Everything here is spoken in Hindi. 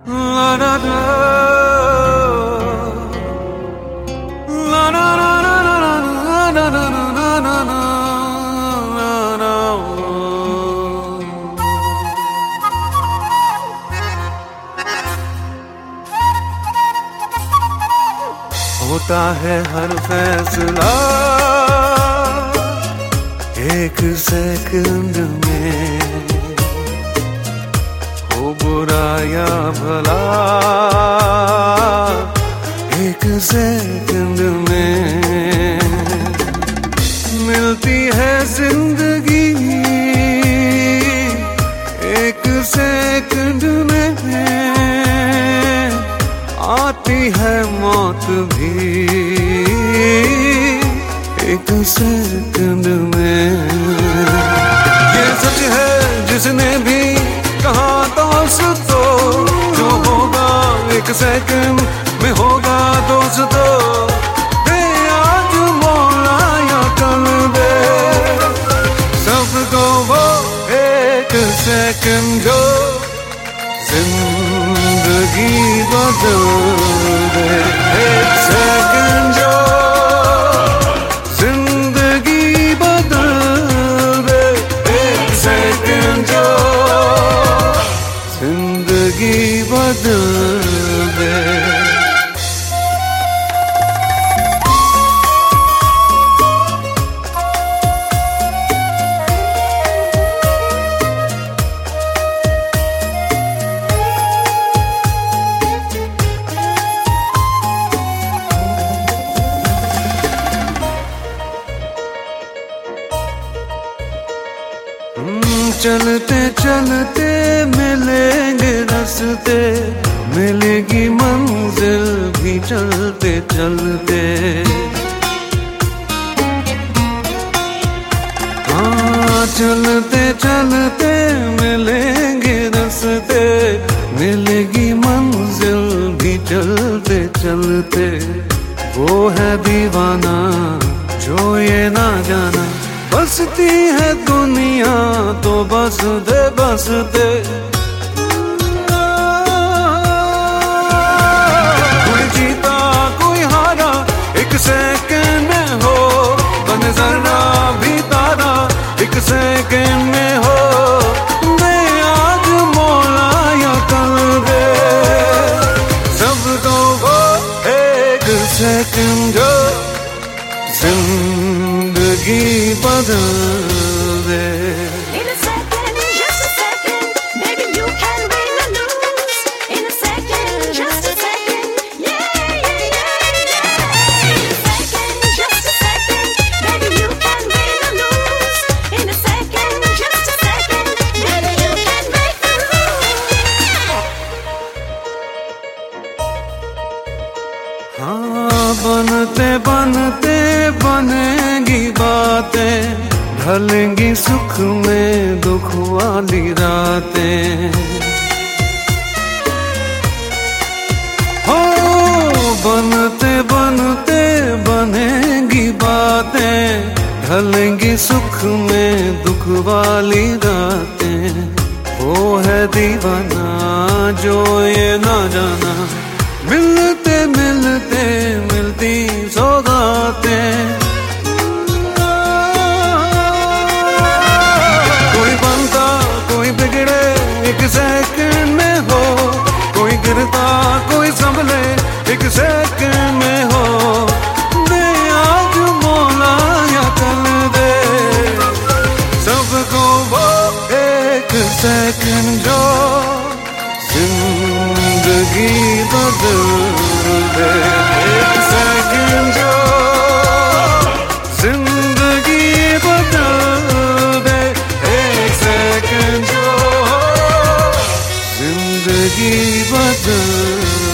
La da da, la na na na na na na na na na na na. होता है हर फैसला एक सेकंड में, हो बुरा या भला एक सेकंड में। मिलती है जिंदगी एक सेकंड में, आती है मौत भी एक सेकंड में। ये सच है जिसने भी कहा दोस्तों, जो होगा एक सेकंड में होगा दोस्तों। दे आज मौला या कल दे सबको वो एक सेकंड जो जिंदगी बदल दे। एक सेकंड जो जिंदगी बदल दे, एक सेकंड जो जिंदगी बदल दे। चलते चलते मिलेंगे रास्ते, मिलेगी मंजिल भी चलते चलते। हाँ चलते चलते मिलेंगे रास्ते, मिलेगी मंजिल भी चलते चलते। वो है दीवाना जो ये ना जाना, बसती है दुनिया तो बस दे बस दे। कोई जीता कोई हारा एक सेकंड में हो, बन जरा भी तारा एक सेकंड में हो। दे आज मौला या कल दे सबको वो एक सेकंड जो जिंदगी बदल दे। In a second, just a second, baby you can win or lose. In a second, just a second, yeah, yeah, yeah, yeah. In a second, just a second, baby you can win or lose. In a second, just a second, baby you can make the rules. हाँ बनते बनते बनेगी बातें, ढलेंगी सुख में दुख वाली रातें। हो बनते बनते बनेगी बातें, ढलेंगी सुख में दुख वाली रातें। वो है दीवाना जो ये ना जाना, मिलते मिलते मिलती सौगातें। कोई बनता कोई बिगड़े एक सेकंड में हो, कोई गिरता कोई संभले एक सेकंड में हो। दे आज मौला या कल दे सबको वो एक सेकंड जो जिंदगी बदल दे। एक सेकंड जो जिंदगी बदल दे, एक सेकंड जो जिंदगी बदल